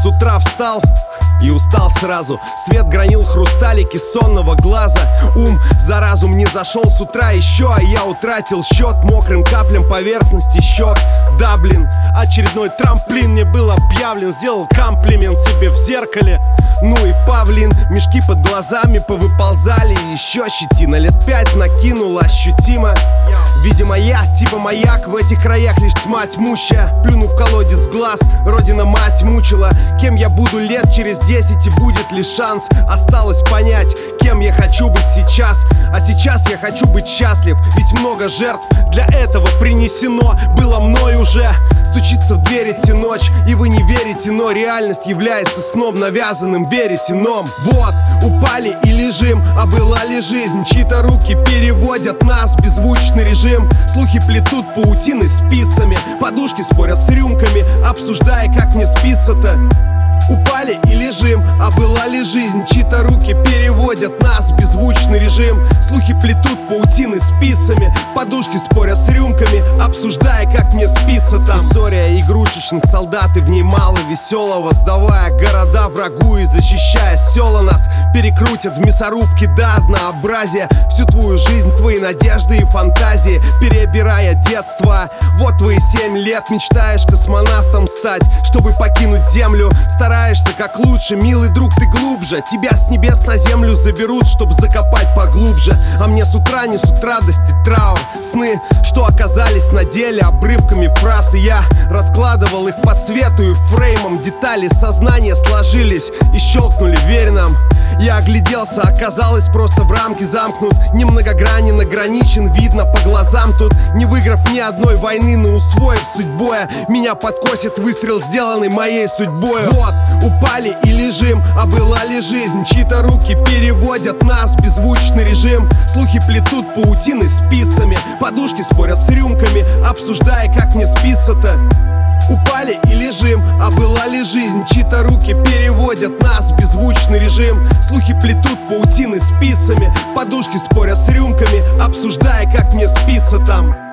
утра встал и устал сразу. Свет гранил хрусталики сонного глаза. Ум за разум не зашел с утра еще, а я утратил счет мокрым каплям поверхности щек. Да, блин, очередной трамплин мне был объявлен. Сделал комплимент себе в зеркале. Ну и павлин, мешки под глазами повыползали. И еще щетина лет 5 накинула ощутимо. Видимо, я типа маяк в этих краях, лишь тьма тьмущая. Плюнув в колодец глаз, родина мать мучила. Кем я буду лет через 10 и будет ли шанс? Осталось понять, кем я хочу быть сейчас. А сейчас я хочу быть счастлив, ведь много жертв для этого принесено было мной уже. Стучится в дверь идти ночь, и вы не верите, но реальность является сном навязанным, верите ном. Вот, упали и лежим, а была ли жизнь? Чьи-то руки переводят нас в беззвучный режим. Слухи плетут паутины спицами, подушки спорят с рюмками, обсуждая, как мне спится-то. Упали и лежим, а была ли жизнь? Чьи-то руки переводят нас в беззвучный режим. Слухи плетут паутины спицами, подушки спорят с рюмками, обсуждая, как мне спится там. История игрушечных солдат, и в ней мало веселого. Сдавая города врагу и защищая села, нас перекрутят в мясорубке до однообразия. Всю твою жизнь, твои надежды и фантазии перебирая детство. Вот твои 7 лет, мечтаешь космонавтом стать, чтобы покинуть землю. Стараешься как лучше, милый друг, ты глубже. Тебя с небес на землю заберут, чтоб закопать поглубже. А мне с утра несут радости, траур, сны, что оказались на деле обрывками фраз. И я раскладывал их по цвету и фреймам. Детали сознания сложились и щелкнули, верь нам. Я огляделся, оказалось, просто в рамке замкнут. Немногогранен, ограничен, видно по глазам тут. Не выиграв ни одной войны, но усвоив суть боя, меня подкосит выстрел, сделанный моей судьбой. Вот, упали и лежим, а была ли жизнь? Чьи-то руки переводят нас в беззвучный режим. Слухи плетут паутины спицами, подушки спорят с рюмками, обсуждая, как мне спится-то. Упали и лежим, а была ли жизнь? Чьи-то руки переводят нас в беззвучный режим. Слухи плетут паутины спицами, подушки спорят с рюмками, обсуждая, как мне спится там.